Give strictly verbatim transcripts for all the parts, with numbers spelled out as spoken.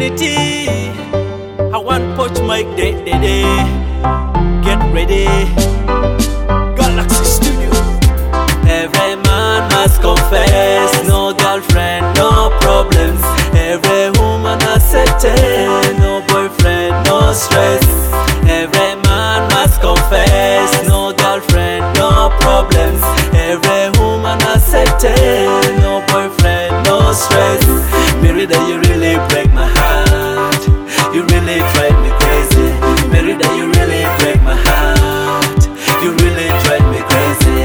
Infinity. I want Punch Mike day day day. Get ready. Galaxy Studio. Every man must confess, no girlfriend, no problems. Every woman accepted, no boyfriend, no stress. Every man must confess, no girlfriend, no problems. Every woman accepted, no boyfriend, no stress. Merida, you really break my heart. You really drive me crazy. Merida, you really break my heart. You really drive me crazy.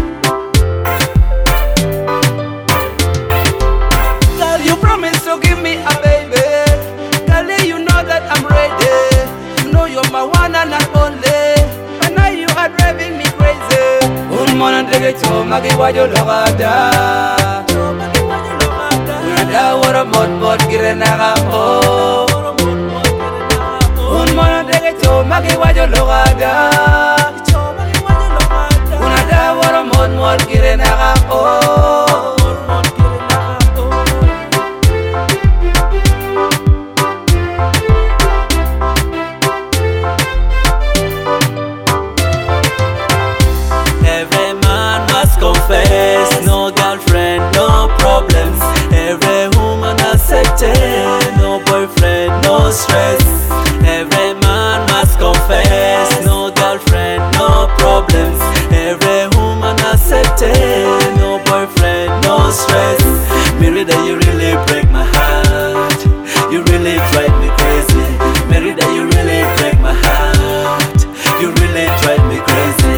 Girl, you promised to give me a baby. Girl, you know that I'm ready. You know you're my one and only. But now you are driving me crazy. Un mono ndege to magi wajo logada. Unada wara mod mod girenaga oh. Un mono ndege to magi wajo logada. Unada wara mod mod girenaga oh. Every man must confess, no girlfriend, no problems. Every woman accepted, no boyfriend, no stress. Every man must confess, no girlfriend, no problems. Every woman accepted, no boyfriend, no stress. Merida, you really break my heart. You really drive me crazy. Merida, you really break my heart. You really drive me crazy.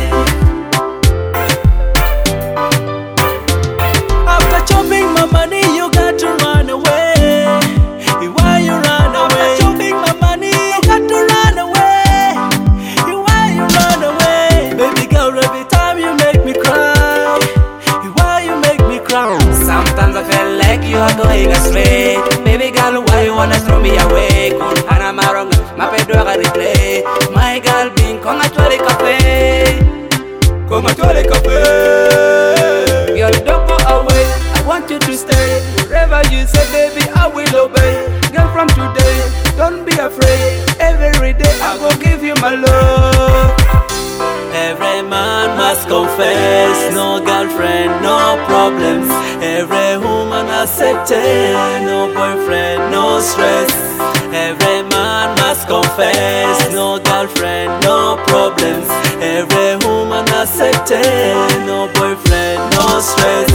Chopping my money, you got to run away. Why you run away? Chopping my money, you got to run away. Why you run away? Baby girl, every time you make me cry. Why you make me cry? Sometimes I feel like you are going astray. Baby girl, why you wanna throw me away? Kun hana marong, mapedo ka replay. My girl, being kong atwale cafe. Kong atwale cafe. Girl, don't go away. I want you to stay. Wherever you say, baby, I will obey. Girl, from today, don't be afraid. Every day I will give you my love. Every man must confess, no girlfriend, no problems. Every woman accepted, no boyfriend, no stress. Every man must confess, no girlfriend, no problems. Every woman accepted, no boyfriend, no stress.